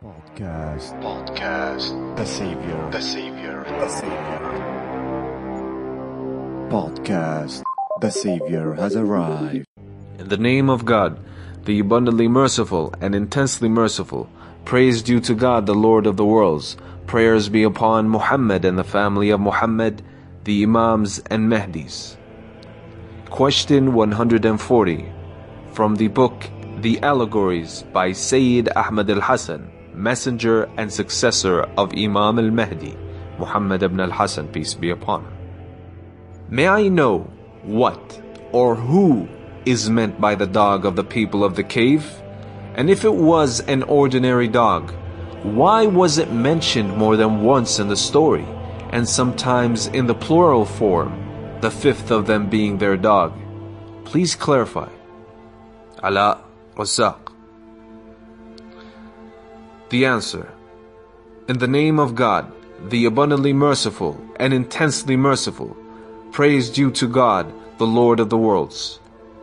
Podcast. The Savior. Podcast. The Savior has arrived. In the name of God, the abundantly merciful and intensely merciful, praise due to God, the Lord of the worlds. Prayers be upon Muhammad and the family of Muhammad, the Imams and Mahdis. Question 140 from the book The Allegories by Sayyid Ahmad al-Hasan, messenger and successor of Imam al-Mahdi, Muhammad ibn al-Hasan, peace be upon him. May I know what or who is meant by the dog of the people of the cave? And if it was an ordinary dog, why was it mentioned more than once in the story, and sometimes in the plural form, the fifth of them being their dog? Please clarify. Ala Razzaq. The answer: in the name of God, the abundantly merciful and intensely merciful, praise due to God, the Lord of the worlds.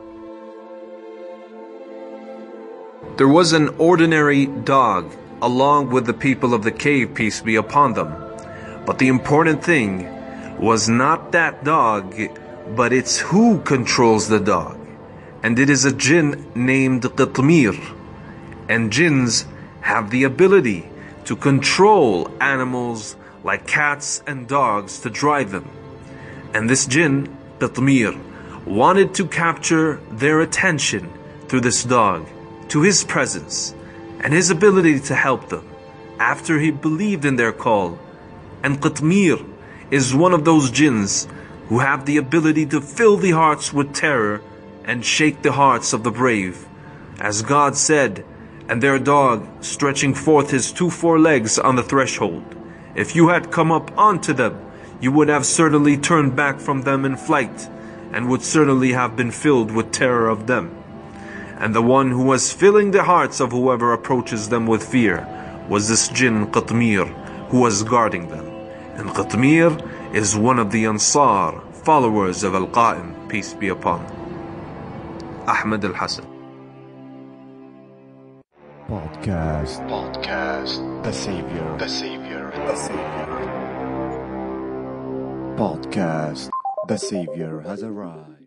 There was an ordinary dog along with the people of the cave, peace be upon them. But the important thing was not that dog, but it's who controls the dog. And it is a jinn named Qitmir. And jinns have the ability to control animals like cats and dogs to drive them. And this jinn, Qitmir, wanted to capture their attention through this dog, to his presence and his ability to help them after he believed in their call. And Qitmir is one of those jinns who have the ability to fill the hearts with terror and shake the hearts of the brave. As God said, and their dog stretching forth his 2 forelegs on the threshold, if you had come up onto them, you would have certainly turned back from them in flight, and would certainly have been filled with terror of them. And the one who was filling the hearts of whoever approaches them with fear was this jinn Qitmir, who was guarding them. And Qitmir is one of the Ansar, followers of Al-Qa'im, peace be upon him. Ahmad al-Hasan. Podcast. The Savior. Podcast. The Savior has arrived.